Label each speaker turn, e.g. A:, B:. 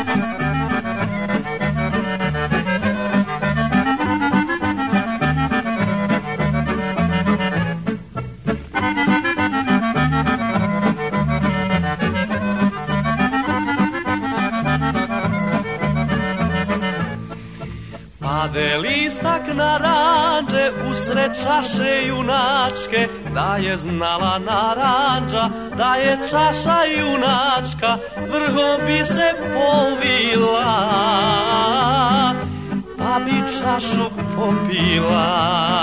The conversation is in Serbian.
A: Pade listak naranđe usred čaše junačke, da je znala naranđa, da je čaša junačka, vrhom bi se povila, pa bi čašu popila.